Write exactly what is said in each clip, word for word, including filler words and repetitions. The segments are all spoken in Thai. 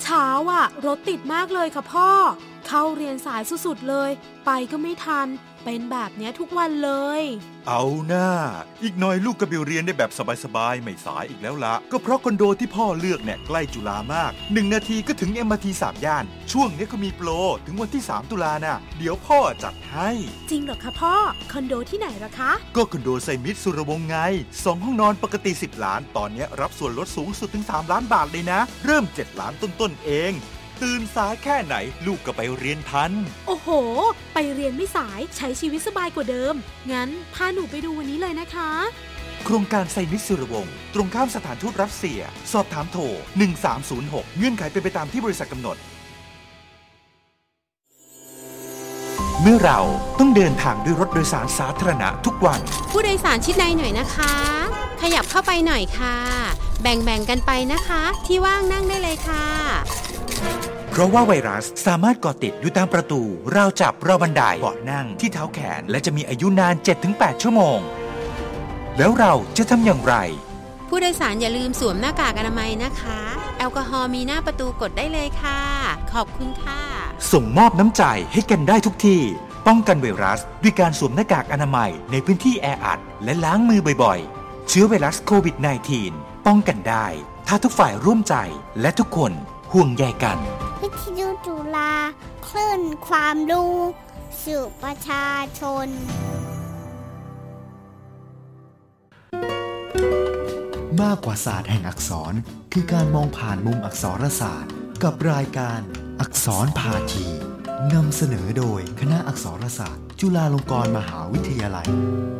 ช้าอ่ะรถติดมากเลยค่ะพ่อเข้าเรียนสายสุดๆเลยไปก็ไม่ทันเป็นแบบนี้ทุกวันเลยเอาหน้าอีกหน่อยลูกก็ไปเรียนได้แบบสบายๆไม่สายอีกแล้วละก็เพราะคอนโดที่พ่อเลือกเนี่ยใกล้จุฬามากหนึ่งนาทีก็ถึง เอ็ม อาร์ ที สามย่านช่วงนี้ก็มีโปรถึงวันที่สามตุลาน่ะเดี๋ยวพ่อจัดให้จริงเหรอคะพ่อคอนโดที่ไหนล่ะคะก็คอนโดไซมิตรสุรวงศ์ไงสองห้องนอนปกติสิบล้านตอนนี้รับส่วนลดสูงสุดถึงสามล้านบาทเลยนะเริ่มเจ็ดล้านต้นๆเองตื่นสายแค่ไหนลูกก็ไปเรียนทันโอ้โหไปเรียนไม่สายใช้ชีวิตสบายกว่าเดิมงั้นพาหนูไปดูวันนี้เลยนะคะโครงการไซมิตรสุรวงศ์ตรงข้ามสถานทูตรัสเซียสอบถามโทรหนึ่งสามศูนย์หกเงื่อนไขเป็นไปตามที่บริษัทกำหนดเมื่อเราต้องเดินทางด้วยรถโดยสารสาธารณะทุกวันผู้โดยสารชิดในหน่อยนะคะขยับเข้าไปหน่อยค่ะแบ่งๆกันไปนะคะที่ว่างนั่งได้เลยค่ะเพราะว่าไวรัสสามารถก่อติดอยู่ตามประตูราวจับราวบันไดเบาะนั่งที่เท้าแขนและจะมีอายุนาน เจ็ดถึงแปด ชั่วโมงแล้วเราจะทำอย่างไรผู้โดยสารอย่าลืมสวมหน้ากากอนามัยนะคะแอลกอฮอล์มีหน้าประตูกดได้เลยค่ะขอบคุณค่ะส่งมอบน้ำใจให้กันได้ทุกที่ป้องกันไวรัสด้วยการสวมหน้ากากอนามัยในพื้นที่แออัดและล้างมือบ่อยๆเชื้อไวรัสโควิด สิบเก้า ป้องกันได้ถ้าทุกฝ่ายร่วมใจและทุกคนห่วงใยกันวิทยุจุฬาคลื่นความรู้สู่ประชาชนมากกว่าศาสตร์แห่งอักษรคือการมองผ่านมุมอักษรศาสตร์กับรายการอักษรพาทีนำเสนอโดยคณะอักษรศาสตร์จุฬาลงกรณ์มหาวิทยาลัย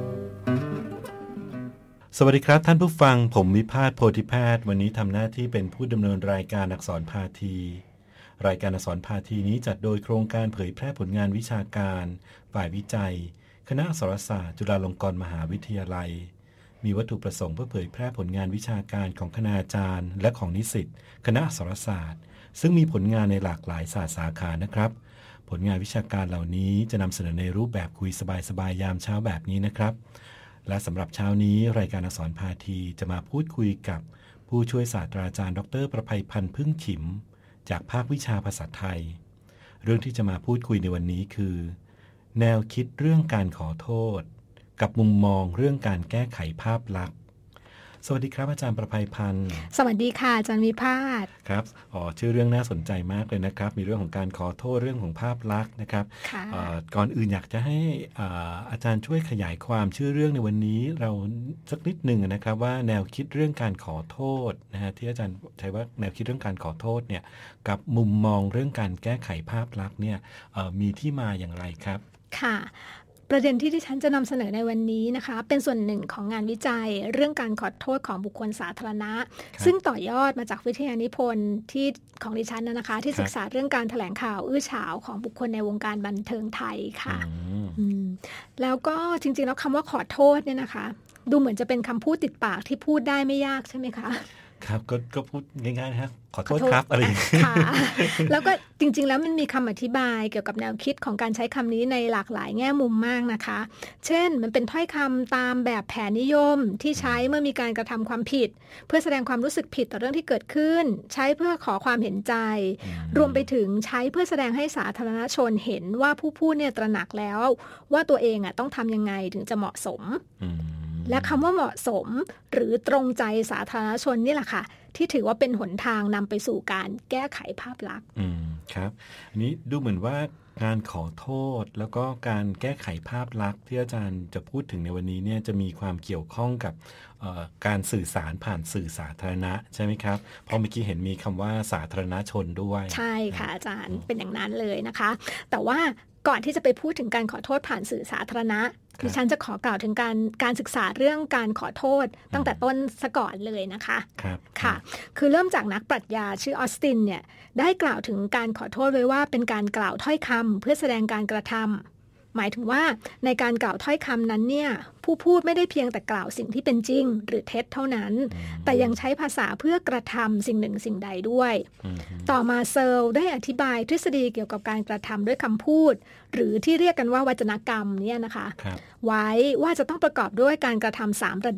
สวัสดีครับท่านผู้ฟังผมวิภาสโพธิแพทย์วันนี้ทำหน้าที่เป็นผู้ดำเนินรายการอักษรพาทีรายการอักษรพาทีนี้จัดโดยโครงการเผยแพร่ผลงานวิชาการฝ่ายวิจัยคณะอักษรศาสตร์จุฬาลงกรณ์มหาวิทยาลัยมีวัตถุประสงค์เพื่อเผยแพร่ผลงานวิชาการของคณาจารย์และของนิสิตคณะอักษรศาสตร์ซึ่งมีผลงานในหลากหลายศาสตร์สาขานะครับผลงานวิชาการเหล่านี้จะนำเสนอในรูปแบบคุยสบายๆยามเช้าแบบนี้นะครับและสำหรับเช้านี้รายการอักษรพาทีจะมาพูดคุยกับผู้ช่วยศาสตราจารย์ดร.ประภัยพันธ์พึ่งขิมจากภาควิชาภาษาไทยเรื่องที่จะมาพูดคุยในวันนี้คือแนวคิดเรื่องการขอโทษกับมุมมองเรื่องการแก้ไขภาพลักษณ์สวัสดีครับอาจารย์ประภัยพันธ์สวัสดีค่ะอาจารย์วิภาสครับอ๋อชื่อเรื่องน่าสนใจมากเลยนะครับมีเรื่องของการขอโทษเรื่องของภาพลักษณ์นะครับก่อนอื่นอยากจะให้อาจารย์ช่วยขยายความชื่อเรื่องในวันนี้เราสักนิดหนึ่งนะครับว่าแนวคิดเรื่องการขอโทษนะฮะที่อาจารย์ใช้ว่าแนวคิดเรื่องการขอโทษเนี่ยกับมุมมองเรื่องการแก้ไขภาพลักษณ์เนี่ยมีที่มาอย่างไรครับค่ะประเด็นที่ดิฉันจะนำเสนอในวันนี้นะคะเป็นส่วนหนึ่งของงานวิจัยเรื่องการขอโทษของบุคคลสาธารณะซึ่งต่อยอดมาจากวิทยานิพนธ์ที่ของดิฉันนะคะที่ศึกษาเรื่องการแถลงข่าวอื้อฉาวของบุคคลในวงการบันเทิงไทยค่ะแล้วก็จริงๆแล้วคำว่าขอโทษเนี่ยนะคะดูเหมือนจะเป็นคำพูดติดปากที่พูดได้ไม่ยากใช่ไหมคะครับก็ก็พูดง่ายๆนะครับขอโทษครับอะไรอย่างเงี้ยแล้วก็จริงๆแล้วมันมีคำอธิบายเกี่ยวกับแนวคิดของการใช้คำนี้ในหลากหลายแง่มุมมากนะคะเช่นมันเป็นถ้อยคำตามแบบแผนนิยมที่ใช้เมื่อมีการกระทำความผิดเพื่อแสดงความรู้สึกผิดต่อเรื่องที่เกิดขึ้นใช้เพื่อขอความเห็นใจรวมไปถึงใช้เพื่อแสดงให้สาธารณชนเห็นว่าผู้พูดเนี่ยตระหนักแล้วว่าตัวเองอ่ะต้องทำยังไงถึงจะเหมาะสมและคำว่าเหมาะสมหรือตรงใจสาธารณชนนี่แหละค่ะที่ถือว่าเป็นหนทางนำไปสู่การแก้ไขภาพลักษณ์อืมครับอันนี้ดูเหมือนว่าการขอโทษแล้วก็การแก้ไขภาพลักษณ์ที่อาจารย์จะพูดถึงในวันนี้เนี่ยจะมีความเกี่ยวข้องกับการสื่อสารผ่านสื่อสาธารณะใช่ไหมครับเพราะเมื่อกี้เห็นมีคำว่าสาธารณชนด้วยใช่ค่ะอาจารย์เป็นอย่างนั้นเลยนะคะแต่ว่าก่อนที่จะไปพูดถึงการขอโทษผ่านสื่อสาธารณะดิฉันจะขอกล่าวถึงการการศึกษาเรื่องการขอโทษตั้งแต่ต้นซะก่อนเลยนะคะครับค่ะคือเริ่มจากนักปรัชญาชื่อออสตินเนี่ยได้กล่าวถึงการขอโทษไว้ว่าเป็นการกล่าวถ้อยคำเพื่อแสดงการกระทำหมายถึงว่าในการกล่าวถ้อยคำนั้นเนี่ยผู้พูดไม่ได้เพียงแต่กล่าวสิ่งที่เป็นจริงหรือเท็จเท่านั้นแต่ยังใช้ภาษาเพื่อกระทำสิ่งหนึ่งสิ่งใดด้วยต่อมาเซอร์ลได้อธิบายทฤษฎีเกี่ยวกับการกระทำด้วยคำพูดหรือที่เรียกกันว่าวจนกรรมเนี่ยนะคะไว้ว่าจะต้องประกอบด้วยการกระทำสามระดับ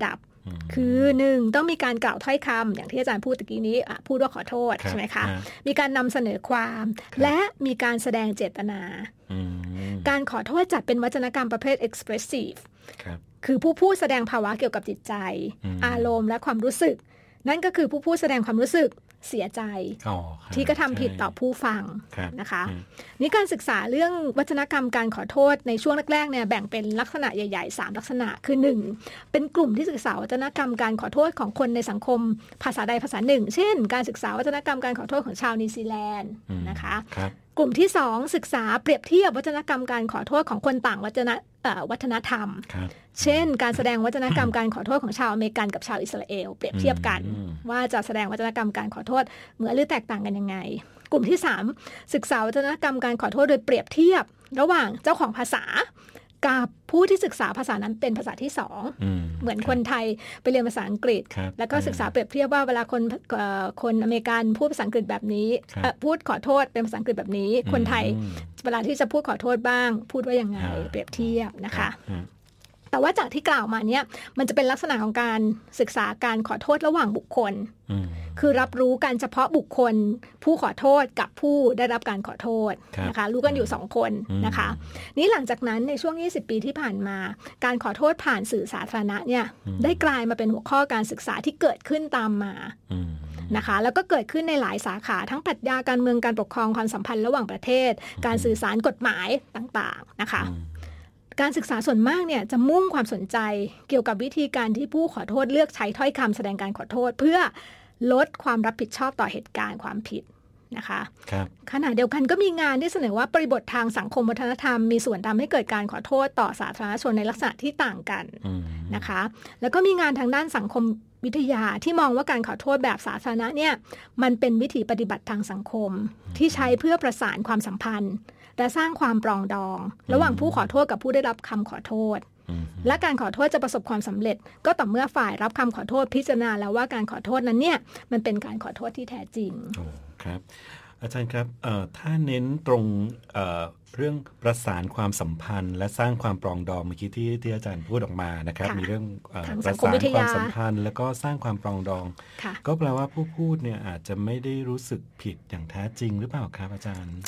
คือหนึ่งต้องมีการกล่าวถ้อยคำอย่างที่อาจารย์พูดตะกี้นี้พูดว่าขอโทษใช่ไหมคะมีการนำเสนอความและมีการแสดงเจตนาการขอโทษจัดเป็นวจนกรรมประเภท expressive คือผู้พูดแสดงภาวะเกี่ยวกับจิตใจอารมณ์และความรู้สึกนั่นก็คือผู้พูดแสดงความรู้สึกเสียใจที่กระทำผิดต่อผู้ฟังนะคะนี่การศึกษาเรื่องวจนกรรมการขอโทษในช่วงแรกๆเนี่ยแบ่งเป็นลักษณะใหญ่ๆสามลักษณะคือหนึ่งเป็นกลุ่มที่ศึกษาวจนกรรมการขอโทษของคนในสังคมภาษาใดภาษาหนึ่งเช่นการศึกษาวจนกรรมการขอโทษของชาวนิวซีแลนด์นะคะกลุ่มที่สองศึกษาเปรียบเทียบวจนกรรมการขอโทษของคนต่างวัฒนวัฒนธรรมเช่นการแสดงวัฒนกรรมการขอโทษของชาวอเมริกันกับชาวอิสราเอลเปรียบเทียบกันว่าจะแสดงวัฒนกรรมการขอโทษเหมือนหรือแตกต่างกันยังไงกลุ่มที่สามศึกษาวัฒนกรรมการขอโทษโดยเปรียบเทียบระหว่างเจ้าของภาษากับผู้ที่ศึกษาภาษานั้นเป็นภาษาที่สองเหมือนคนไทยไปเรียนภาษาอังกฤษแล้วก็ศึกษาเปรียบเทียบว่าเวลาคนคนอเมริกันพูดภาษาอังกฤษแบบนี้พูดขอโทษเป็นภาษาอังกฤษแบบนี้คนไทยเวลาที่จะพูดขอโทษบ้างพูดว่ายังไงเปรียบเทียบนะคะแต่ว่าจากที่กล่าวมาเนี่ยมันจะเป็นลักษณะของการศึกษาการขอโทษระหว่างบุคคลคือรับรู้กันเฉพาะบุคคลผู้ขอโทษกับผู้ได้รับการขอโทษนะคะรู้กันอยู่สองคนนะคะนี่หลังจากนั้นในช่วงยี่สิบปีที่ผ่านมาการขอโทษผ่านสื่อสาธารณะเนี่ยได้กลายมาเป็นหัวข้อการศึกษาที่เกิดขึ้นตามมานะคะแล้วก็เกิดขึ้นในหลายสาขาทั้งปรัชญาการเมืองการปกครองความสัมพันธ์ระหว่างประเทศการสื่อสารกฎหมายต่างๆนะคะการศึกษาส่วนมากเนี่ยจะมุ่งความสนใจเกี่ยวกับวิธีการที่ผู้ขอโทษเลือกใช้ถ้อยคำแสดงการขอโทษเพื่อลดความรับผิดชอบต่อเหตุการณ์ความผิดนะคะขณะเดียวกันก็มีงานที่เสนอว่าบริบททางสังคมวัฒนธรรมมีส่วนทำให้เกิดการขอโทษต่อสาธารณชนในลักษณะที่ต่างกันนะคะแล้วก็มีงานทางด้านสังคมวิทยาที่มองว่าการขอโทษแบบสาธารณะเนี่ยมันเป็นวิธีปฏิบัติทางสังคมที่ใช้เพื่อประสานความสัมพันธ์และสร้างความปรองดองระหว่างผู้ขอโทษกับผู้ได้รับคำขอโทษและการขอโทษจะประสบความสำเร็จก็ต่อเมื่อฝ่ายรับคำขอโทษพิจารณาแล้วว่าการขอโทษนั้นเนี่ยมันเป็นการขอโทษที่แท้จริงครับอาจารย์ครับถ้าเน้นตรงเ, เรื่องประสานความสัมพันธ์และสร้างความปรองดองเมื่อกี้ที่ที่อาจารย์พูดออกมานะครับมีเรื่องประสานความสัมพันธ์แล้วก็สร้างความปรองดองก็แปลว่าผู้พูดเนี่ยอาจจะไม่ได้รู้สึกผิดอย่างแท้จริงหรือเปล่าครับอาจารย์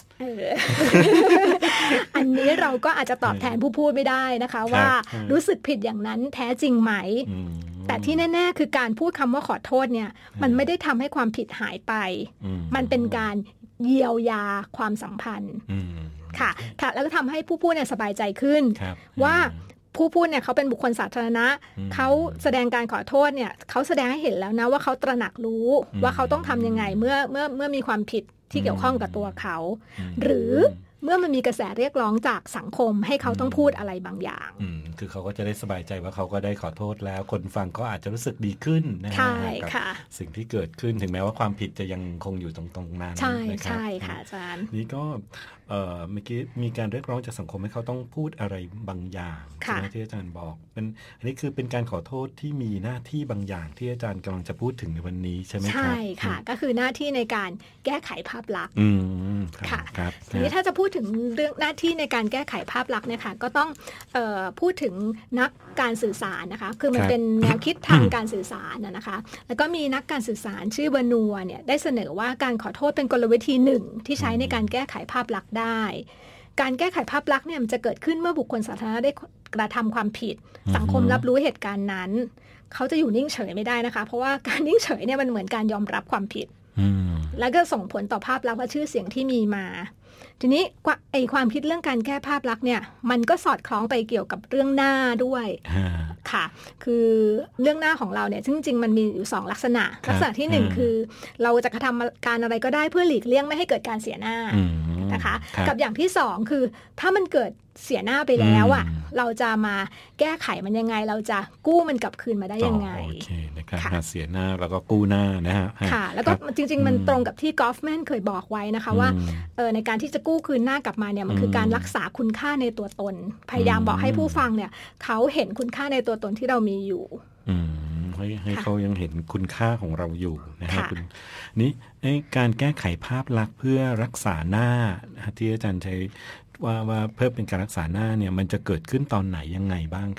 อันนี้เราก็อาจจะตอบแทนผู้พูดไม่ได้นะคะว่ารู้สึกผิดอย่างนั้นแท้จริงไหมแต่ที่แน่ๆคือการพูดคำว่าขอโทษเนี่ยมันไม่ได้ทำให้ความผิดหายไปมันเป็นการเยียวยาความสัมพันธ์ค่ะแล้วก็ทำให้ผู้พูดเนี่ยสบายใจขึ้นว่าผู้พูดเนี่ยเขาเป็นบุคคลสาธารณะเขาแสดงการขอโทษเนี่ยเขาแสดงให้เห็นแล้วนะว่าเขาตระหนักรู้ว่าเขาต้องทำยังไงเมื่อเมื่อเมื่อมีความผิดที่เกี่ยวข้องกับตัวเขาหรือเมื่อมันมีกระแสเรียกร้องจากสังคมให้เขาต้องพูดอะไรบางอย่างคือเขาก็จะได้สบายใจว่าเขาก็ได้ขอโทษแล้วคนฟังก็อาจจะรู้สึกดีขึ้นนะใช่ค่ะสิ่งที่เกิดขึ้นถึงแม้ว่าความผิดจะยังคงอยู่ตรงตรงนั้นใช่ใช่ค่ะอาจารย์นี่ก็เมื่อกี้มีการเรียกร้องจากสังคมให้เขาต้องพูดอะไรบางอย่างใช่ไหมที่อาจารย์บอกเป็นอันนี้คือเป็นการขอโทษที่มีหน้าที่บางอย่างที่อาจารย์กำลังจะพูดถึงในวันนี้ใช่ไหมครับใช่ค่ะก็คือหน้าที่ในการแก้ไขภาพลักษณ์ค่ะทีนี้ถ้าจะพูดถึงเรื่องหน้าที่ในการแก้ไขภาพลักษณ์เนี่ยค่ะก็ต้องเอ่อพูดถึงนักการสื่อสารนะคะคือมันเป็นแนวคิดทางการสื่อสารนะคะแล้วก็มีนักการสื่อสารชื่อวานัวเนี่ยได้เสนอว่าการขอโทษเป็นกลวิธีหนึ่งที่ใช้ในการแก้ไขภาพลักษณ์ได้การแก้ไขภาพลักษณ์เนี่ยมันจะเกิดขึ้นเมื่อบุคคลสาธารณะได้กระทำความผิดสังคมรับรู้เหตุการณ์นั้นเขาจะอยู่นิ่งเฉยไม่ได้นะคะเพราะว่าการนิ่งเฉยเนี่ยมันเหมือนการยอมรับความผิดแล้วก็ส่งผลต่อภาพลักษณ์และชื่อเสียงที่มีมาทีนี้ไอความคิดเรื่องการแก้ภาพลักษณ์เนี่ยมันก็สอดคล้องไปเกี่ยวกับเรื่องหน้าด้วยค่ะคือเรื่องหน้าของเราเนี่ยจริงๆมันมีอยู่สองลักษณะลักษณะที่หนึ่งคือเราจะกระทำการอะไรก็ได้เพื่อหลีกเลี่ยงไม่ให้เกิดการเสียหน้านะคะกับอย่างที่สองคือถ้ามันเกิดเสียหน้าไปแล้วอ่ะเราจะมาแก้ไขมันยังไงเราจะกู้มันกลับคืนมาได้ยังไงโอเคนะครับเสียหน้าแล้วก็กู้หน้านะฮะค่ะแล้วก็จริงๆมันตรงกับที่กอล์ฟแมนเคยบอกไว้นะคะว่าเออในการที่จะกู้คืนหน้ากลับมาเนี่ยมันคือการรักษาคุณค่าในตัวตนพยายามบอกให้ผู้ฟังเนี่ยเขาเห็นคุณค่าในตัวตนที่เรามีอยู่ให้ให้เขายังเห็นคุณค่าของเราอยู่นะฮะคุณนี่การแก้ไขภาพลักษณ์เพื่อรักษาหน้าที่อาจารย์ใช้ว่าว่าเพื่อเป็นการรักษาหน้าเนี่ยมันจะเกิดขึ้นตอนไหนยังไงบ้างครับ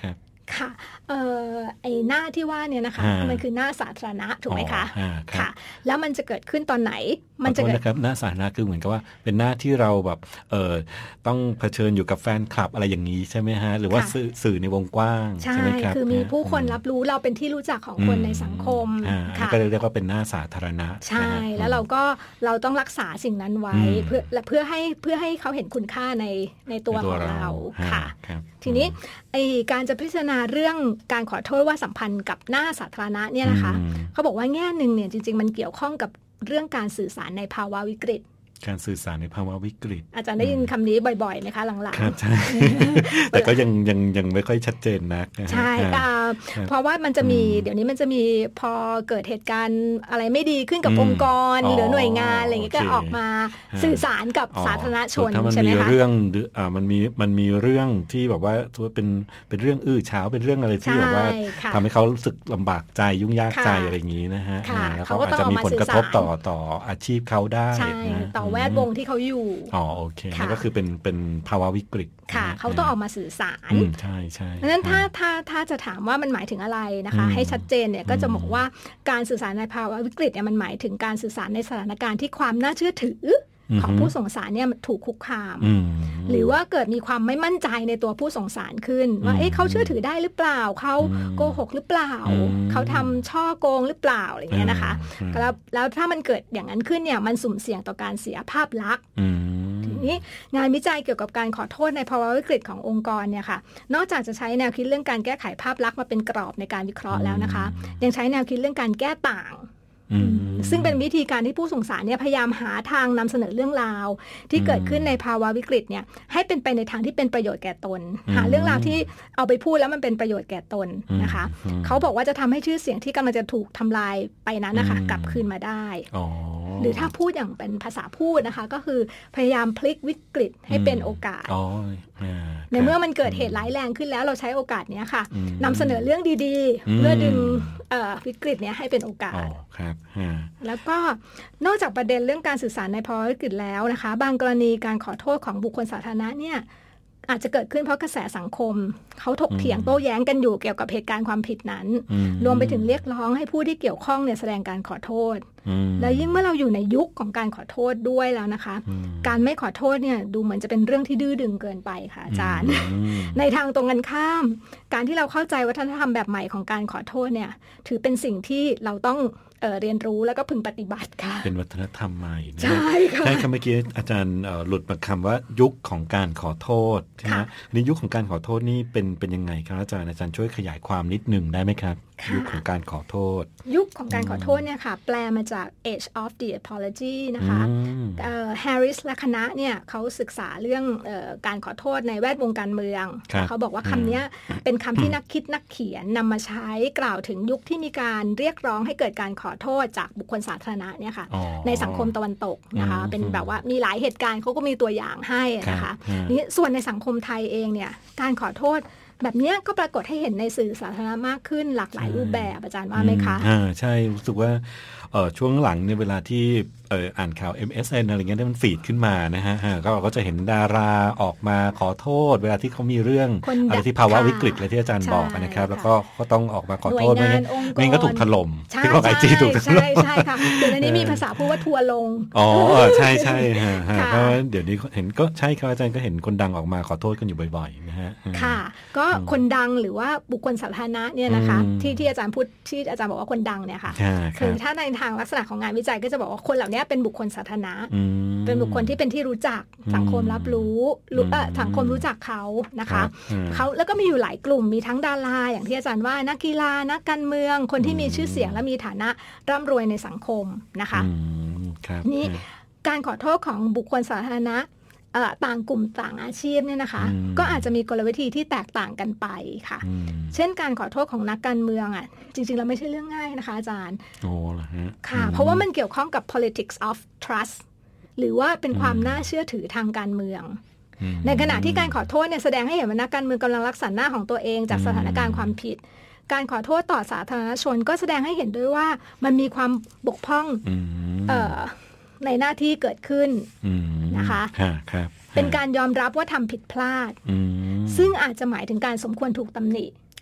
ค่ะเอ่อไอหน้าที่ว่าเนี่ยนะคะมันคือหน้าสาธารณะถูกไหมคะค่ะแล้วมันจะเกิดขึ้นตอนไหนมันจะเกิดนะครับหน้าสาธารณะคือเหมือนกับว่าเป็นหน้าที่เราแบบเอ่อต้องเผชิญอยู่กับแฟนคลับอะไรอย่างนี้ใช่ไหมฮะหรือว่าสื่อในวงกว้างใช่ไหมครับคือมีผู้คนรับรู้เราเป็นที่รู้จักของคนในสังคมค่ะก็เรียกว่าเป็นหน้าสาธารณะใช่แล้วเราก็เราต้องรักษาสิ่งนั้นไว้เพื่อเพื่อให้เพื่อให้เขาเห็นคุณค่าในในตัวของเราค่ะทีนี้ไอการจะพิจารณาเรื่องการขอโทษว่าสัมพันธ์กับหน้าสาธารณะเนี่ยนะคะเขาบอกว่าแง่หนึ่งเนี่ยจริงๆมันเกี่ยวข้องกับเรื่องการสื่อสารในภาวะวิกฤตการสื่อสารในภาวะวิกฤตอาจารย์ได้ยินคำนี้บ่อยๆไหมคะหลังๆครับใช่แต่ก็ยังยังยังไม่ค่อยชัดเจนนักใช่เพราะว่ามันจะมีเดี๋ยวนี้มันจะมีพอเกิดเหตุการณ์อะไรไม่ดีขึ้นกับองค์กรหรือหน่วยงานอะไรอย่างเงี้ยก็ออกมาสื่อสารกับสาธารณชนใช่ไหมคะถ้ามันมีเรื่องอ่ามันมีมันมีเรื่องที่แบบว่าถือว่าเป็นเป็นเรื่องอื้อฉาวเป็นเรื่องอะไรที่แบบว่าทำให้เขารู้สึกลำบากใจยุ่งยากใจอะไรอย่างนี้นะฮะแล้วเขาอาจจะมีผลกระทบต่อต่ออาชีพเขาได้ต่อแวดวงที่เขาอยู่อ๋อโอเคนั่นก็คือเป็นเป็นภาวะวิกฤตค่ะเขาต้องออกมาสื่อสารใช่ใช่ดังนั้นถ้าถ้าถ้าจะถามว่ามันหมายถึงอะไรนะคะให้ชัดเจนเนี่ยก็จะบอกว่าการสื่อสารในภาวะวิกฤตเนี่ยมันหมายถึงการสื่อสารในสถานการณ์ที่ความน่าเชื่อถือของผู้ส่งสารเนี่ยถูกคุกคามหรือว่าเกิดมีความไม่มั่นใจในตัวผู้ส่งสารขึ้นว่าเอ๊ะเขาเชื่อถือได้หรือเปล่าเขาโกหกหรือเปล่าเขาทำช่อโกงหรือเปล่าอะไรเงี้ยนะคะแล้วแล้วถ้ามันเกิดอย่างนั้นขึ้นเนี่ยมันสุ่มเสี่ยงต่อการเสียภาพลักษณ์ทีนี้งานวิจัยเกี่ยวกับการขอโทษในภาวะวิกฤตขององค์กรเนี่ยค่ะนอกจากจะใช้แนวคิดเรื่องการแก้ไขภาพลักษณ์มาเป็นกรอบในการวิเคราะห์แล้วนะคะยังใช้แนวคิดเรื่องการแก้ต่างซึ่งเป็นวิธีการที่ผู้ส่งสารเนี่ยพยายามหาทางนำเสนอเรื่องราวที่เกิดขึ้นในภาวะวิกฤตเนี่ยให้เป็นไปในทางที่เป็นประโยชน์แก่ตนหาเรื่องราวที่เอาไปพูดแล้วมันเป็นประโยชน์แก่ตนนะคะเขาบอกว่าจะทำให้ชื่อเสียงที่กำลังจะถูกทำลายไปนั้นนะคะกลับคืนมาได้หรือถ้าพูดอย่างเป็นภาษาพูดนะคะก็คือพยายามพลิกวิกฤตให้เป็นโอกาสในเมื่อมันเกิดเหตุร้ายแรงขึ้นแล้วเราใช้โอกาสนี้ค่ะนำเสนอเรื่องดีๆเพื่อดึงวิกฤตนี้ให้เป็นโอกาสแล้วก็นอกจากประเด็นเรื่องการสื่อสารในภาวะวิกฤตแล้วนะคะบางกรณีการขอโทษของบุคคลสาธารณะเนี่ยอาจจะเกิดขึ้นเพราะกระแสสังคมเขาถกเถียงโต้แย้งกันอยู่เกี่ยวกับเหตุการณ์ความผิดนั้นรวมไปถึงเรียกร้องให้ผู้ที่เกี่ยวข้องเนี่ยแสดงการขอโทษแล้วยิ่งเมื่อเราอยู่ในยุคของการขอโทษด้วยแล้วนะคะการไม่ขอโทษเนี่ยดูเหมือนจะเป็นเรื่องที่ดื้อดึงเกินไปค่ะอาจารย์ในทางตรงกันข้ามการที่เราเข้าใจวัฒนธรรมแบบใหม่ของการขอโทษเนี่ยถือเป็นสิ่งที่เราต้องเอ่อเรียนรู้แล้วก็พึงปฏิบัติค่ะเป็นวัฒนธรรมใหม่ใช่ค่ะใช่คำเมื่อกี้อาจารย์หลุดมาคำว่ายุคของการขอโทษใช่ไหมในยุคของการขอโทษนี่เป็นเป็นยังไงครับอาจารย์อาจารย์ช่วยขยายความนิดนึงได้ไหมครับยุคของการขอโทษยุคของการขอโทษเนี่ยค่ะแปลมาจาก Age of the Apology นะคะแฮร์ริสและคณะเนี่ยเขาศึกษาเรื่องเอ่อการขอโทษในแวดวงการเมืองเขาบอกว่าคำนี้เป็นคำที่นักคิดนักเขียนนำมาใช้กล่าวถึงยุคที่มีการเรียกร้องให้เกิดการขอโทษจากบุคคลสาธารณะเนี่ยค่ะในสังคมตะวันตกนะคะเป็นแบบว่ามีหลายเหตุการณ์เขาก็มีตัวอย่างให้นะคะนี่ส่วนในสังคมไทยเองเนี่ยการขอโทษแบบนี้ก็ปรากฏให้เห็นในสื่อสาธารณะมากขึ้นหลากหลายรูปแบบอาจารย์ว่าไหมคะอ่าใช่รู้สึกว่าเอ่อช่วงหลังในเวลาที่เอ่ออ่านข่าว เอ็ม เอส เอ็น อะไรเงี้ยมันฟีดขึ้นมานะฮะก็เราก็จะเห็นดาราออกมาขอโทษเวลาที่เขามีเรื่องอะไรที่ภาวะวิกฤตอะไรที่อาจารย์บอกนะครับแล้วก็ก็ต้องออกมาขอโทษไม่งั้นไม่งั้นก็ถูกถล่มที่ของไอจีถูกถล่มใช่ค่ะเดี๋ยวนี้มีภาษาพูดว่าทัวลงอ๋อใช่ใช่ฮะเพราะเดี๋ยวนี้เห็นก็ใช่ครับอาจารย์ก็เห็นคนดังออกมาขอโทษกันอยู่บ่อยๆนะฮะค่ะก็คนดังหรือว่าบุคคลสาธารณะเนี่ยนะคะที่ที่อาจารย์พูดที่อาจารย์บอกว่าคนดังเนี่ยค่ะคือถ้าในทางลักษณะของงานวิจัยก็จะบอกว่าคนเหล่านี้เป็นบุคคลสาธารณะเป็นบุคคลที่เป็นที่รู้จักสังคมรับรู้สังคมรู้จักเขานะคะเขาแล้วก็มีอยู่หลายกลุ่มมีทั้งดาราอย่างที่อาจารย์ว่านักกีฬานักการเมืองคนที่มีชื่อเสียงและมีฐานะร่ำรวยในสังคมนะคะนี่การขอโทษของบุคคลสาธารณะต่างกลุ่มต่างอาชีพเนี่ยนะคะก็อาจจะมีกลวิธีที่แตกต่างกันไปค่ะเช่นการขอโทษของนักการเมืองอ่ะจริงๆเราไม่ใช่เรื่องง่ายนะคะอาจารย์โอ้ล่ะฮะค่ะเพราะว่ามันเกี่ยวข้องกับ politics of trust หรือว่าเป็นความน่าเชื่อถือทางการเมืองในขณะที่การขอโทษเนี่ยแสดงให้เห็นว่านักการเมืองกำลังรักษาหน้าของตัวเองจากสถานการณ์ความผิดการขอโทษต่อสาธารณชนก็แสดงให้เห็นด้วยว่ามันมีความบกพร่องในหน้าที่เกิดขึ้นนะคะเป็นการยอมรับว่าทำผิดพลาดซึ่งอาจจะหมายถึงการสมควรถูกตำหนิ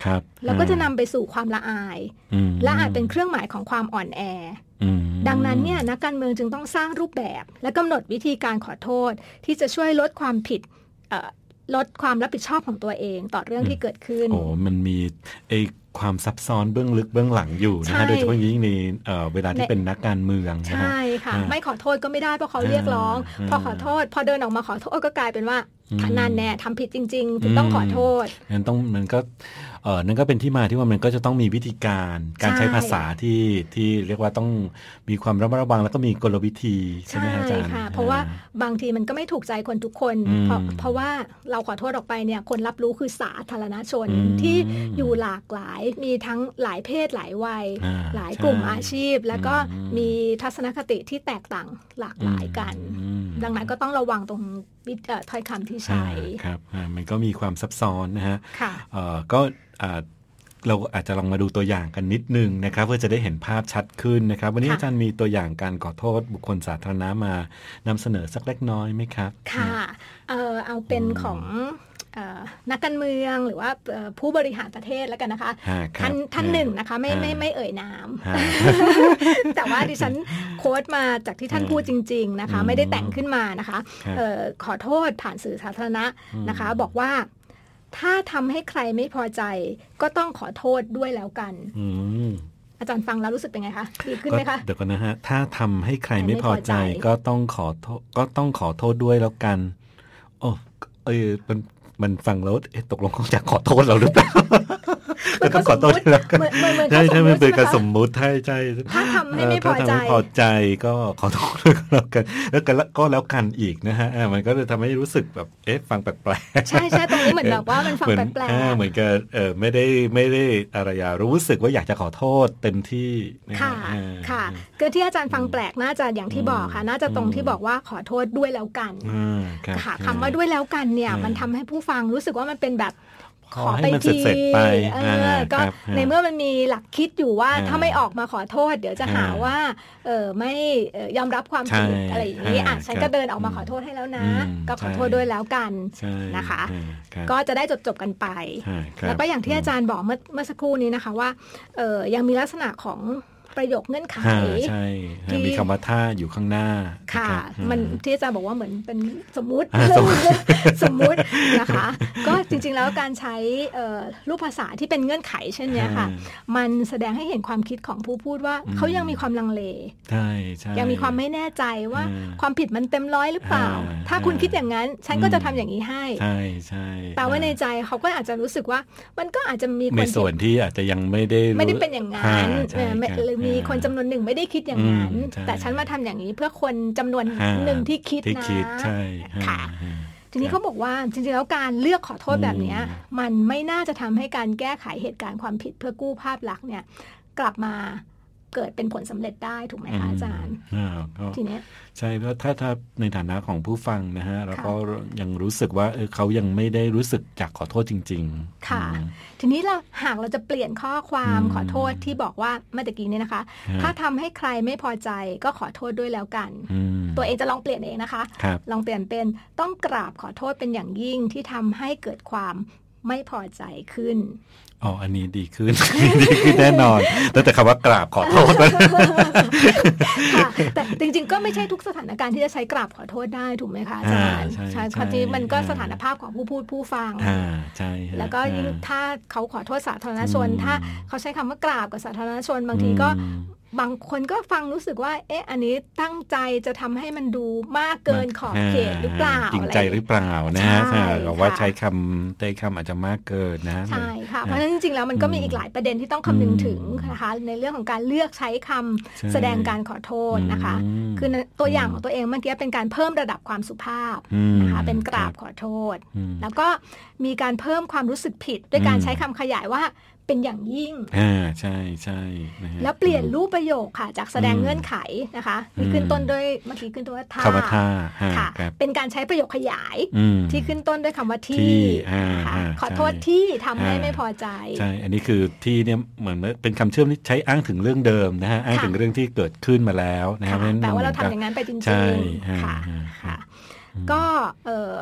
ครับแล้วก็จะนำไปสู่ความละอายและอาจเป็นเครื่องหมายของความอ่อนแอดังนั้นเนี่ยนักการเมืองจึงต้องสร้างรูปแบบและกำหนดวิธีการขอโทษที่จะช่วยลดความผิดลดความรับผิดชอบของตัวเองต่อเรื่องที่เกิดขึ้นโอ้มันมีไอความซับซ้อนเบื้องลึกเบื้องหลังอยู่นะฮะโดยเฉพาะยิ่งในเวลาที่เป็นนักการเมืองใช่ค่ะไม่ขอโทษก็ไม่ได้เพราะเขาเรียกร้องพอขอโทษพอเดินออกมาขอโทษก็กลายเป็นว่านั่นแน่ทำผิดจริงๆถึงต้องขอโทษงั้นต้องมันก็เออนั่นก็เป็นที่มาที่ว่ามันก็จะต้องมีวิธีการการใช้ภาษาที่ที่เรียกว่าต้องมีความระมัดระวังแล้วก็มีกลวิธีใช่ไหมอาจารย์ใช่ค่ะเพราะว่าบางทีมันก็ไม่ถูกใจคนทุกคนเพราะเพราะว่าเราขอโทษออกไปเนี่ยคนรับรู้คือสาธารณชนที่อยู่หลากหลายมีทั้งหลายเพศหลายวัยหลายกลุ่มอาชีพแล้วก็มีทัศนคติที่แตกต่างหลากหลายกันดังนั้นก็ต้องระวังตรงถ้อยคำที่ใช้ครับมันก็มีความซับซ้อนนะฮะก็เราอาจจะลองมาดูตัวอย่างกันนิดนึงนะครับเพื่อจะได้เห็นภาพชัดขึ้นนะครับวันนี้อาจารย์มีตัวอย่างการขอโทษบุคคลสาธารณะมานำเสนอสักเล็กน้อยไหมครับค่ะเออเอาเป็นของนักการเมืองหรือว่าผู้บริหารประเทศแล้วกันนะคะท่านท่านหนึ่งนะคะไม่ไม่ไม่เอ่ยนามแต่ว่าดิฉันโค้ดมาจากที่ท่านพูดจริงๆนะคะไม่ได้แต่งขึ้นมานะคะขอโทษผ่านสื่อสาธารณะนะคะบอกว่าถ้าทำให้ใครไม่พอใจก็ต้องขอโทษด้วยแล้วกันอาจารย์ฟังแล้วรู้สึกเป็นไงคะดีขึ้นไหมคะเดี๋ยวก่อนนะฮะถ้าทำให้ใครไม่พอใจก็ต้องขอโทษก็ต้องขอโทษด้วยแล้วกันโอ้เออมันมันฟังแล้วเอ๊ะตกลงเขาจะขอโทษเราหรือเปล่าก็ต้องขอโทษแล้วกันใช่ใช่มันเป็นการสมมุติใช่ใช่ถ้าทำให้ไม่พอใจพอใจก็ขอโทษแล้วกันแล้วกันก็แล้วกันอีกนะฮะมันก็จะทำให้รู้สึกแบบเอ๊ะฟังแปลกๆใช่ใช่ตรงนี้เหมือนแบบว่ามันฟังแปลกๆเหมือนกับเออไม่ได้ไม่ได้อะไรอย่ารู้สึกว่าอยากจะขอโทษเต็มที่ค่ะค่ะคือที่อาจารย์ฟังแปลกน่าจะอย่างที่บอกค่ะน่าจะตรงที่บอกว่าขอโทษด้วยแล้วกันค่ะคำว่าด้วยแล้วกันเนี่ยมันทำให้ผู้ฟังรู้สึกว่ามันเป็นแบบขอไปทีเออก็ในเมื่อมันมีหลักคิดอยู่ว่าถ้าไม่ออกมาขอโทษเดี๋ยวจะหาว่าเออไม่ยอมรับความผิดอะไรอย่างนี้อ่ะฉันก็เดินออกมาขอโทษให้แล้วนะก็ขอโทษด้วยแล้วกันนะคะก็จะได้จบๆกันไปแล้วก็อย่างที่อาจารย์บอกเมื่อเมื่อสักครู่นี้นะคะว่าเออยังมีลักษณะของประโยคเงื่อนไขใช่มีคำว่าถ้าอยู่ข้างหน้าค่ะมันที่อาจารย์บอกว่าเหมือนเป็นสมมุติสมมุตินะคะก็จริงๆแล้วการใช้รูปภาษาที่เป็นเงื่อนไขเช่นนี้ค่ะมันแสดงให้เห็นความคิดของผู้พูดว่าเขายังมีความลังเลใช่ใช่ยังมีความไม่แน่ใจว่าความผิดมันเต็มร้อยหรือเปล่าถ้าคุณคิดอย่างนั้นฉันก็จะทำอย่างนี้ให้ใช่ใช่แต่ว่าในใจเขาก็อาจจะรู้สึกว่ามันก็อาจจะมีคนส่วนที่อาจจะยังไม่ได้ไม่ได้เป็นอย่างนั้นมีคนจำนวนหนึ่งไม่ได้คิดอย่างนั้นแต่ฉันมาทำอย่างนี้เพื่อคนจำนวนหนึ่งที่คิดนะค่ะทีนี้เขาบอกว่าจริงๆแล้วการเลือกขอโทษแบบนี้มันไม่น่าจะทำให้การแก้ไขเหตุการณ์ความผิดเพื่อกู้ภาพลักษณ์เนี่ยกลับมาเกิดเป็นผลสำเร็จได้ถูกไหมคะอาจารย์ทีนี้ใช่เพราะถ้าถ้าในฐานะของผู้ฟังนะฮะเราก็ยังรู้สึกว่าเออเขายังไม่ได้รู้สึกอยากขอโทษจริงๆค่ะทีนี้เราหากเราจะเปลี่ยนข้อความขอโทษที่บอกว่าเมื่อกี้นี้นะคะถ้าทำให้ใครไม่พอใจก็ขอโทษด้วยแล้วกันตัวเองจะลองเปลี่ยนเองนะคะลองเปลี่ยนเป็นต้องกราบขอโทษเป็นอย่างยิ่งที่ทำให้เกิดความไม่พอใจขึ้นอ๋ออันนี้ดีขึ้น ดีขึ้นแน่นอนตั้งแต่คำว่ากราบขอโทษค่ะแต่จริงๆก็ไม่ใช่ทุกสถานการณ์ที่จะใช้กราบขอโทษได้ถูกไหมคะอาจารย์ใช่ค่ะที่มันก็สถานภาพของผู้พูดผู้ฟังใช่แล้วก็ยิ่งถ้าเขาขอโทษสาธารณชนถ้าเขาใช้คำว่ากราบกับสาธารณชนบางทีก็บางคนก็ฟังรู้สึกว่าเอ๊ะอันนี้ตั้งใจจะทำให้มันดูมากเกินขอบเขตหรือเปล่าจริงใจหรือเปล่านะฮะบอกว่าใช้คำใช้คำอาจจะมากเกินนะใช่ค่ะเพราะฉะนั้นจริงๆแล้วมันก็มีอีกหลายประเด็นที่ต้องคำนึงถึงนะคะในเรื่องของการเลือกใช้คำแสดงการขอโทษนะคะคือตัวอย่างของตัวเองเมื่อกี้เป็นการเพิ่มระดับความสุภาพนะคะเป็นกราบขอโทษแล้วก็มีการเพิ่มความรู้สึกผิดด้วยการใช้คำขยายว่าเป็นอย่างยิ่งอ่าใช่ใช่แล้วเปลี่ยนรูปประโยคค่ะจากแสดงเงื่อนไขนะคะที่ขึ้นต้นด้วยเมื่อกี้ขึ้นต้นว่าท่าค่ะเป็นการใช้ประโยคขยายที่ขึ้นต้นด้วยคำว่าที่ขอโทษที่ทำให้ไม่พอใจใช่อันนี้คือที่เนี่ยเหมือนเป็นคำเชื่อมที่ใช้อ้างถึงเรื่องเดิมนะฮะอ้างถึงเรื่องที่เกิดขึ้นมาแล้วนะฮะแปลว่าเราทำอย่างนั้นไปจริงๆค่ะก็เออ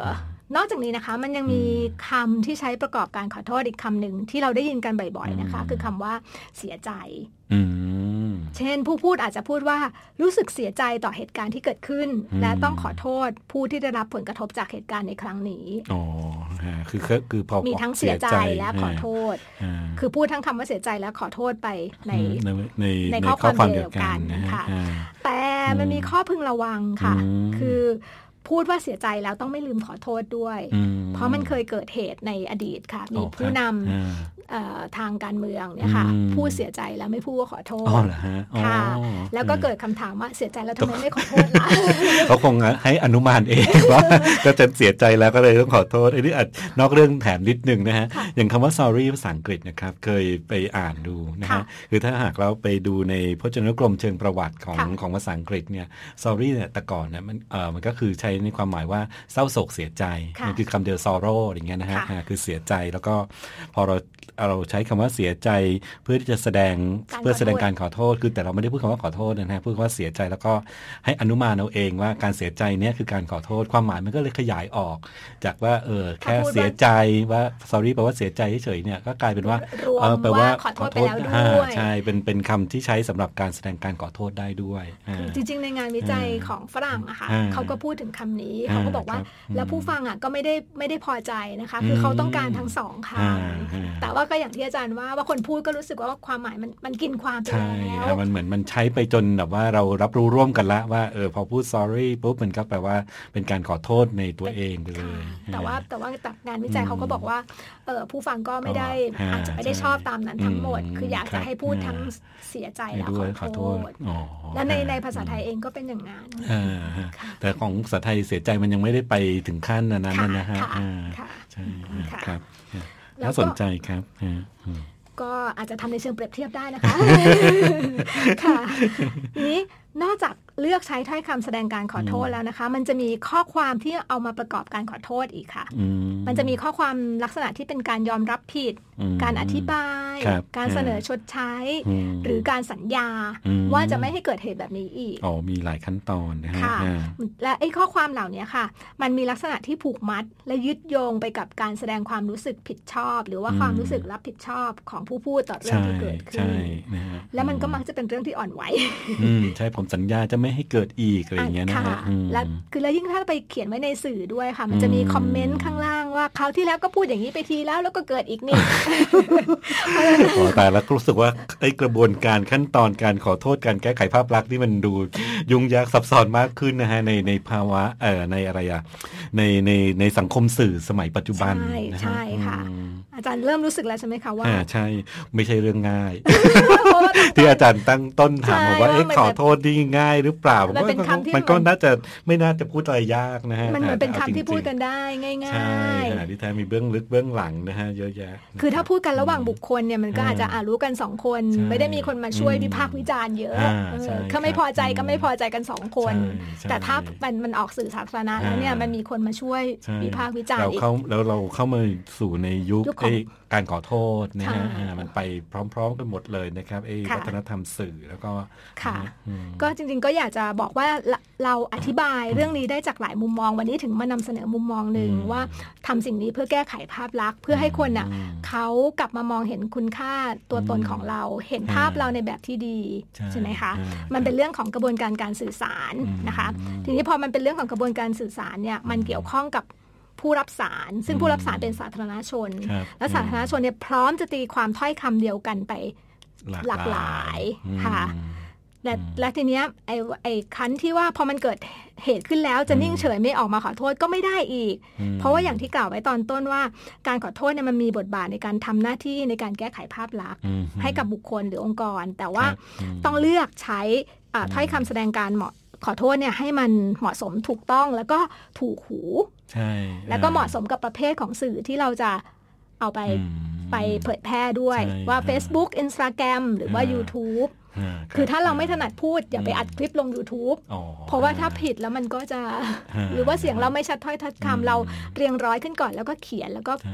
นอกจากนี้นะคะมันยังมีคำที่ใช้ประกอบการขอโทษอีกคำหนึ่งที่เราได้ยินกันบ่อยๆนะคะคือคำว่าเสียใจเช่นผู้พูดอาจจะพูดว่ารู้สึกเสียใจต่อเหตุการณ์ที่เกิดขึ้นและต้องขอโทษผู้ที่ได้รับผลกระทบจากเหตุการณ์ในครั้งนี้อ๋อคือคือพอมีทั้งเสียใจและขอโทษคือพูดทั้งคำว่าเสียใจและขอโทษไปในในในข้อความเดียวกันค่ะแต่มันมีข้อพึงระวังค่ะคือพูดว่าเสียใจแล้วต้องไม่ลืมขอโทษด้วยเพราะมันเคยเกิดเหตุในอดีตค่ะมีผู้นำทางการเมืองเนี่ยค่ะพูดเสียใจแล้วไม่พูดว่าขอโทษค่ะแล้วก็เกิดคำถามว่าเสียใจแล้วทำไมไม่ขอโทษล่ะเขาคงให้อนุมานเองว่าก็จะเสียใจแล้วก็เลยต้องขอโทษอันนี้อาจนอกเรื่องแถมนิดนึงนะฮะอย่างคำว่า sorry ภาษาอังกฤษนะครับเคยไปอ่านดูนะฮะคือถ้าหากเราไปดูในพจนานุกรมเชิงประวัติของของภาษาอังกฤษเนี่ย sorry เนี่ยแต่ก่อนเนี่ยมันเออมันก็คือใช้ในความหมายว่าเศร้าโศกเสียใจมันคือคำเดียว sorrow อย่างเงี้ยนะฮะคือเสียใจแล้วก็พอเราเราใช้คำว่าเสียใจเพื่อที่จะแสดงเพื่อแสดงการขอโทษคือแต่เราไม่ได้พูดคำว่าขอโทษนะฮะพูดว่าเสียใจแล้วก็ให้อนุมานเอาเองว่าการเสียใจเนี่ยคือการขอโทษความหมายมันก็เลยขยายออกจากว่าเออแค่เสียใจว่า sorry แปลว่าเสียใจเฉยๆเนี่ยก็กลายเป็นว่าเออแปลว่าขอโทษใช่เป็นเป็นคำที่ใช้สำหรับการแสดงการขอโทษได้ด้วยจริงๆในงานวิจัยของฝรั่งอะค่ะเขาก็พูดถึงคำนี้เขาก็บอกว่าแล้วผู้ฟังอะก็ไม่ได้ไม่ได้พอใจนะคะคือเขาต้องการทั้งสองคำแต่ว่าก็อย่างที่อาจารย์ว่าว่าคนพูดก็รู้สึกว่าความหมายมันมันกินความไปแล้วมันเหมือนมันใช้ไปจนแบบว่าเรารับรู้ร่วมกันละว่าเออพอพูด sorry ปุ๊บมันก็แปลว่าเป็นการขอโทษในตัวเองไปเลยแต่ว่าแต่ว่าจากงานวิจัยเขาก็บอกว่าเออผู้ฟังก็ไม่ได้อาจจะไม่ได้ชอบตามนั้นทั้งหมดคืออยากจะให้พูดทั้งเสียใจและขอโทษและในในภาษาไทยเองก็เป็นอย่างนั้นแต่ของภาษาไทยเสียใจมันยังไม่ได้ไปถึงขั้นนั้นนะฮะใช่ครับน่าสนใจครับก็อาจจะทำในเชิงเปรียบเทียบได้นะคะค่ะนี้นอกจากเลือกใช้ถ้อยคำแสดงการขอโทษแล้วนะคะมันจะมีข้อความที่เอามาประกอบการขอโทษอีกค่ะมันจะมีข้อความลักษณะที่เป็นการยอมรับผิดการอธิบายการเสนอชดใช้หรือการสัญญาว่าจะไม่ให้เกิดเหตุแบบนี้อีกอ๋อมีหลายขั้นตอนนะฮะและไอ้ข้อความเหล่านี้ค่ะมันมีลักษณะที่ผูกมัดและยึดโยงไปกับการแสดงความรู้สึกผิดชอบหรือว่าความรู้สึกรับผิดชอบของผู้พูดต่อเรื่องที่เกิดขึ้นและมันก็มักจะเป็นเรื่องที่อ่อนไหวใช่ผมสัญญาจะไม่ให้เกิดอีกอะไรอย่างเงี้ยนะฮะและคือแล้วยิ่งถ้าไปเขียนไว้ในสื่อด้วยค่ะมันจะมีคอมเมนต์ข้างล่างว่าคราวที่แล้วก็พูดอย่างนี้ไปทีแล้วแล้วก็เกิดอีกนี่แต่แล้วรู้สึกว่าไอ้กระบวนการขั้นตอนการขอโทษการแก้ไขภาพลักษณ์ที่มันดูยุ่งยากซับซ้อนมากขึ้นนะฮะในในภาวะเอ่อในอะไรอะในในในสังคมสื่อสมัยปัจจุบันใช่ใช่ค่ะอาจารย์เริ่มรู้สึกแล้วใช่ไหมคะว่าใช่ไม่ใช่เรื่องง่ายที่อาจารย์ตั้งต้นถามว่าเอ๊ะขอโทษนี่ง่ายหรือเปล่ามันก็น่าจะไม่น่าจะพูดอะไรยากนะฮะมันเหมือนเป็นคำที่พูดกันได้ง่ายๆใช่ขณะที่แท้มีเบื้องลึกเบื้องหลังนะฮะเยอะแยะคือถ้าพูดกันระหว่างบุคคลเนี่ยมันก็อาจจะรู้กันสองคนไม่ได้มีคนมาช่วยวิพากษ์วิจารณ์เยอะเขาไม่พอใจก็ไม่พอใจกันสองคนแต่ถ้ามันมันออกสื่อสาธารณะแล้วเนี่ยมันมีคนมาช่วยวิพากษ์วิจารณ์อีกแล้วเราเข้ามาสู่ในยุคการขอโทษนะฮะมันไปพร้อมๆกันหมดเลยนะครับไอ้วัฒนธรรมสื่อแล้วก็ค่ะก็จริงๆก็อยากจะบอกว่าเราอธิบายเรื่องนี้ได้จากหลายมุมมองวันนี้ถึงมานำเสนอมุมมองหนึ่งว่าทำสิ่งนี้เพื่อแก้ไขภาพลักษณ์เพื่อให้คนอ่ะเขากลับมามองเห็นคุณค่าตัวตนของเราเห็นภาพเราในแบบที่ดีใช่ไหมคะมันเป็นเรื่องของกระบวนการการสื่อสารนะคะทีนี้พอมันเป็นเรื่องของกระบวนการสื่อสารเนี่ยมันเกี่ยวข้องกับผู้รับสารซึ่งผู้รับสารเป็นสาธารณชนและสาธารณชนเนี่ยพร้อมจะตีความถ้อยคำเดียวกันไปหลากหลายค่ะและและทีเนี้ยไอ้ไอ้คันที่ว่าพอมันเกิดเหตุขึ้นแล้วจะนิ่งเฉยไม่ออกมาขอโทษก็ไม่ได้อีกเพราะว่าอย่างที่กล่าวไว้ตอนต้นว่าการขอโทษเนี่ยมันมีบทบาทในการทำหน้าที่ในการแก้ไขภาพลักษณ์ให้กับบุคคลหรือองค์กรแต่ว่าต้องเลือกใช้ถ้อยคำแสดงการเหมาะขอโทษเนี่ยให้มันเหมาะสมถูกต้องแล้วก็ถูกหูใช่แล้วก็เหมาะสมกับประเภทของสื่อที่เราจะเอาไปไปเผยแพร่ด้วยว่า Facebook Instagram หรือว่า YouTube คือถ้าเราไม่ถนัดพูดอย่าไปอัดคลิปลง YouTube เพราะว่าถ้าผิดแล้วมันก็จะหรือว่าเสียงเราไม่ชัดถ้อยชัดคำเราเรียงร้อยขึ้นก่อนแล้วก็เขียนแล้วก็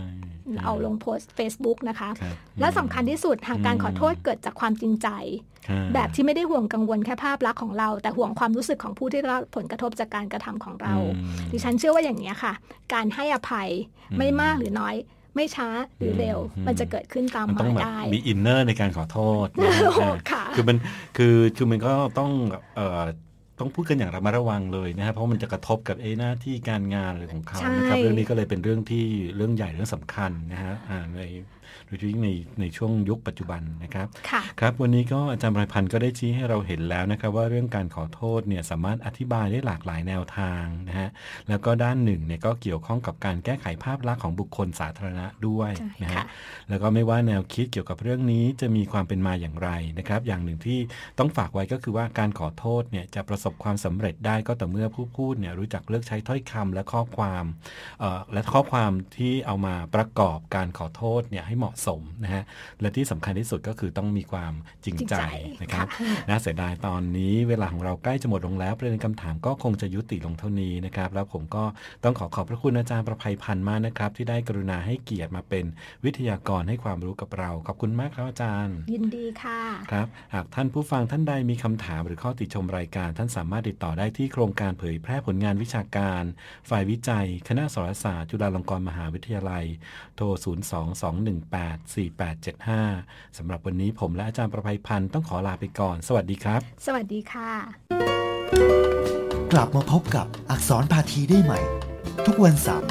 เอาลงโพสต์ Facebook นะคะและสำคัญที่สุดหากการขอโทษเกิดจากความจริงใจแบบที่ไม่ได้ห่วงกังวลแค่ภาพลักษณ์ของเราแต่ห่วงความรู้สึกของผู้ที่ได้รับผลกระทบจากการกระทำของเราดิฉันเชื่อว่าอย่างนี้ค่ะการให้อภัยไม่มากหรือน้อยไม่ช้าหรือเร็วมันจะเกิดขึ้นตามมาได้มีอินเนอร์ในการขอโทษคือมันคือคือมันก็ต้องเอ่อต้องพูดกันอย่างระมัดระวังเลยนะครับเพราะมันจะกระทบกับไอ้หน้าที่การงานอะไรของเขานะครับเรื่องนี้ก็เลยเป็นเรื่องที่เรื่องใหญ่เรื่องสำคัญนะฮะในโดยเฉพาะในในช่วงยุคปัจจุบันนะครับครับวันนี้ก็อาจารย์ประพันธ์ก็ได้ชี้ให้เราเห็นแล้วนะครับว่าเรื่องการขอโทษเนี่ยสามารถอธิบายได้หลากหลายแนวทางนะฮะแล้วก็ด้านหนึ่งเนี่ยก็เกี่ยวข้องกับการแก้ไขภาพลักษณ์ของบุคคลสาธารณะด้วยนะฮะแล้วก็ไม่ว่าแนวคิดเกี่ยวกับเรื่องนี้จะมีความเป็นมาอย่างไรนะครับอย่างหนึ่งที่ต้องฝากไว้ก็คือว่าการขอโทษเนี่ยจะประสบความสำเร็จได้ก็ต่อเมื่อผู้พูดเนี่ยรู้จักเลือกใช้ถ้อยคำและข้อความเอ่อและข้อความที่เอามาประกอบการขอโทษเนี่ยให้เหมาะสมนะฮะและที่สำคัญที่สุดก็คือต้องมีความจริงใจนะครับน่าเสียดายตอนนี้เวลาของเราใกล้จะหมดลงแล้วประเด็นคำถามก็คงจะยุติลงเท่านี้นะครับแล้วผมก็ต้องขอขอบพระคุณอาจารย์ประภัยพันธ์มากนะครับที่ได้กรุณาให้เกียรติมาเป็นวิทยากรให้ความรู้กับเราขอบคุณมากครับอาจารย์ยินดีค่ะครับหากท่านผู้ฟังท่านใดมีคำถามหรือข้อติชมรายการท่านสามารถติดต่อได้ที่โครงการเผยแพร่ผลงานวิชาการฝ่ายวิจัยคณะสารศาสตร์จุฬาลงกรณ์มหาวิทยาลัยโทรศูนย์ สอง สอง หนึ่ง แปด สี่ แปด เจ็ด ห้าสำหรับวันนี้ผมและอาจารย์ประภัยพันธ์ต้องขอลาไปก่อนสวัสดีครับสวัสดีค่ะกลับมาพบกับอักษรภาคีได้ใหม่ทุกวันเสาร์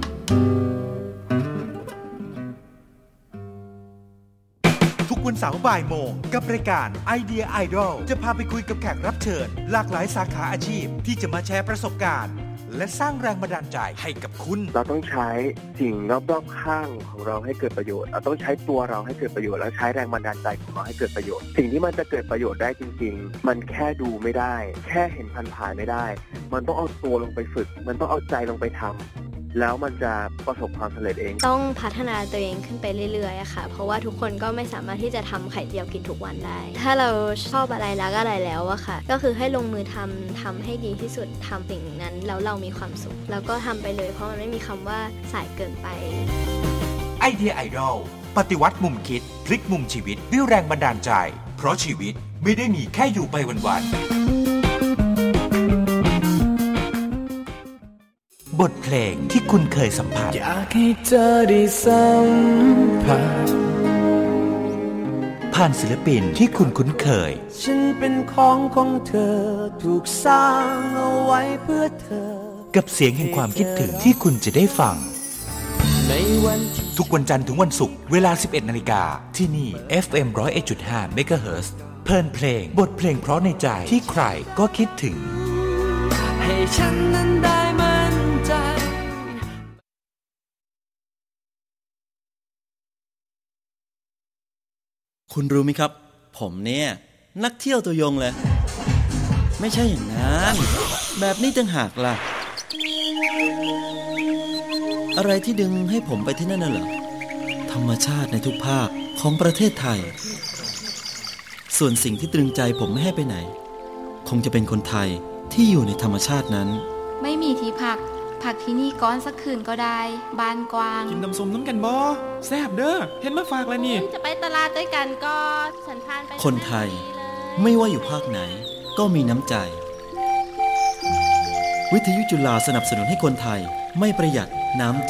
ทุกวันเสาร์บ่ายโมงกับรายการไอเดียไอดอลจะพาไปคุยกับแขกรับเชิญหลากหลายสาขาอาชีพที่จะมาแชร์ประสบการณ์และสร้างแรงบันดาลใจให้กับคุณเราต้องใช้สิ่งรอบๆข้างของเราให้เกิดประโยชน์เราต้องใช้ตัวเราให้เกิดประโยชน์แล้วใช้แรงบันดาลใจของเราให้เกิดประโยชน์สิ่งที่มันจะเกิดประโยชน์ได้จริงๆมันแค่ดูไม่ได้แค่เห็นผ่านๆไม่ได้มันต้องเอาตัวลงไปฝึกมันต้องเอาใจลงไปทำแล้วมันจะประสบความสำเร็จเองต้องพัฒนาตัวเองขึ้นไปเรื่อยๆอะค่ะเพราะว่าทุกคนก็ไม่สามารถที่จะทำไข่เจียวกินทุกวันได้ถ้าเราชอบอะไรรักอะไรแล้วอะค่ะก็คือให้ลงมือทำทำให้ดีที่สุดทำสิ่งนั้นแล้วเรามีความสุขแล้วก็ทำไปเลยเพราะมันไม่มีคำว่าสายเกินไปไอเดียไอดอลปฏิวัติมุมคิดพลิกมุมชีวิตด้วยแรงบันดาลใจเพราะชีวิตไม่ได้มีแค่อยู่ไปวันๆบทเพลงที่คุณเคยสัมผัสอยากให้เธอได้สัมผัสผ่านศิลปินที่คุณคุ้นเคยฉันเป็นของของเธอถูกสร้างเอาไว้เพื่อเธอกับเสียงแห่งความคิดถึงที่คุณจะได้ฟังในวันทุกวันจันทร์ถึงวันศุกร์เวลา สิบเอ็ดนาฬิกา ที่นี่ เอฟ เอ็ม หนึ่งศูนย์เอ็ดจุดห้า เมกะเฮิรตซ์เพลินเพลงบทเพลงเพราะในใจที่ใครก็คิดถึงให้ฉันนั้นได้มั่นใจคุณรู้ไหมครับผมเนี่ยนักเที่ยวตัวยงเลยไม่ใช่อย่างนั้นแบบนี้ต่างหากล่ะอะไรที่ดึงให้ผมไปที่นั่นน่ะเหรอธรรมชาติในทุกภาคของประเทศไทยส่วนสิ่งที่ตรึงใจผมไม่ให้ไปไหนคงจะเป็นคนไทยที่อยู่ในธรรมชาตินั้นไม่มีที่พักพักที่นี่ก้อนสักคืนก็ได้บ้านกว้างกินน้ำส้มน้ำกันบ่แซ่บเด้อเห็นมาฝากแล้วนี่จะไปตลาดด้วยกันก็ฉันพานไปคนไทยไม่ว่าอยู่ภาคไหนก็มีน้ำใจวิทยุจุฬาสนับสนุนให้คนไทยไม่ประหยัดน้ำใจ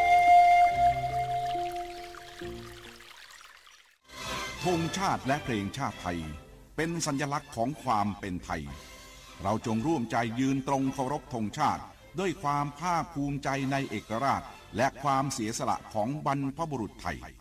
ธงชาติและเพลงชาติไทยเป็นสัญลักษณ์ของความเป็นไทยเราจงร่วมใจยืนตรงเคารพธงชาติด้วยความภาคภูมิใจในเอกราชและความเสียสละของบรรพบุรุษไทย